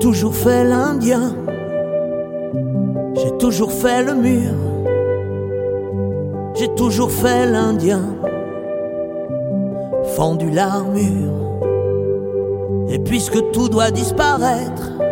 toujours fait l'Indien, j'ai toujours fait le mur, j'ai toujours fait l'Indien, fendu l'armure. Et puisque tout doit disparaître,